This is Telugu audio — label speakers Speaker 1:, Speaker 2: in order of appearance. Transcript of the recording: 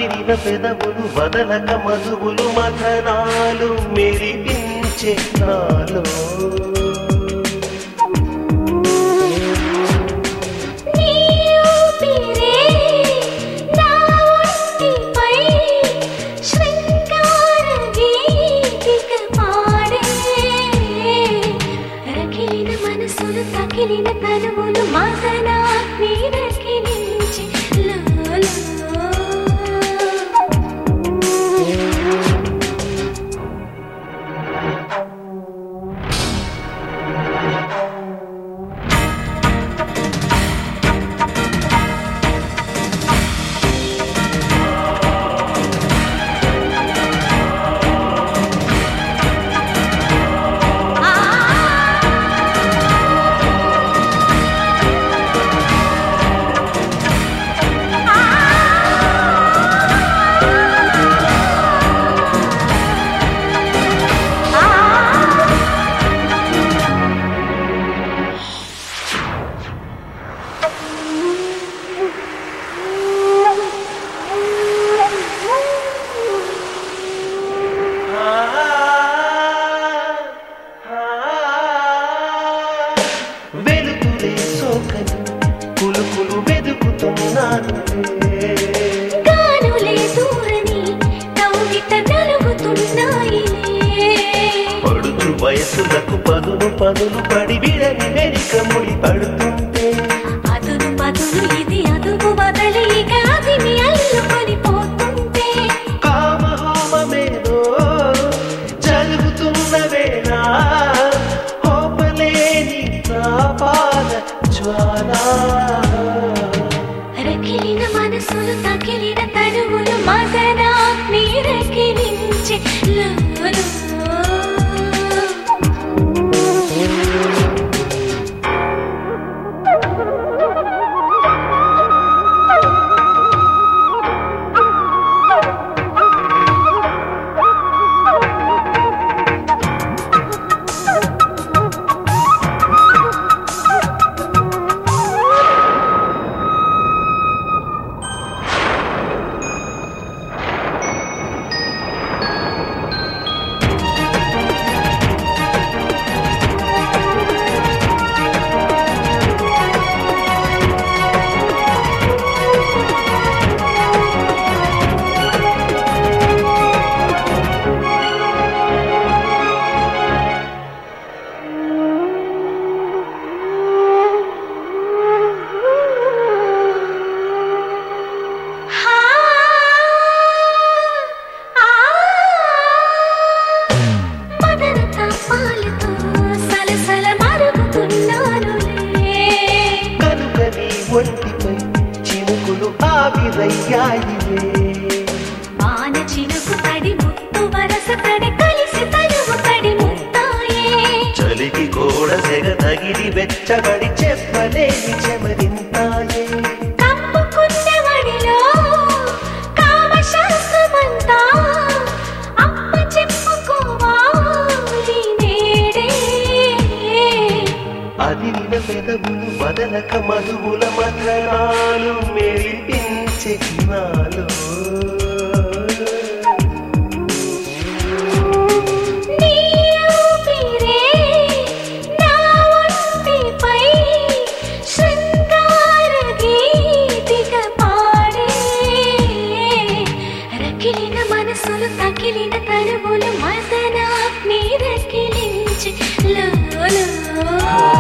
Speaker 1: అదిరిన పెదవులు వదలక మధువులు మథనాలు మెరిపించే నాలో
Speaker 2: తగిలిన తనువులు మదన నీరకిలించి
Speaker 1: వెలుగులే సోకని కులుకులు వెదుకుతున్నాను
Speaker 2: గానులే దూరని కౌగిట నలుగుతున్నాయిలే
Speaker 1: పడుచు వయసులకు పదులు పదులు పడి విడని వెనుక ముడి పడుతుంటే
Speaker 2: అదును పదును ఇది అదుపు బదలి గాదిని అల్లుకొని పోతుంటే
Speaker 1: కామహోమమేదో జరుగుతున్న వేళ హోపలేని నా పాద జ్వాల
Speaker 2: రకిలిన మనసులు తగిలిన తనువులు మదన నీరకిలించి
Speaker 1: ఒంటిపై చినుకులు ఆవిరయ్యాయిలే
Speaker 2: వాన చినుకు తడి ముత్తు వరస తడి కలిసి తనువు తడి ముత్తాయే
Speaker 1: చలికి గోడ సెగ తగిలి వెచ్చబడి చెప్పలేని చెమరింతాయే
Speaker 2: కప్పుకున్న వడిలో కామశాస్త్రమంతా అప్ప చెప్పుకోవాలి నేడే
Speaker 1: అదిరిన పెదవులు వదలక మధువుల మథనాలు మెరిపించే నాలో
Speaker 2: తగిలిన తనువులు మదన నీరకిలించి లో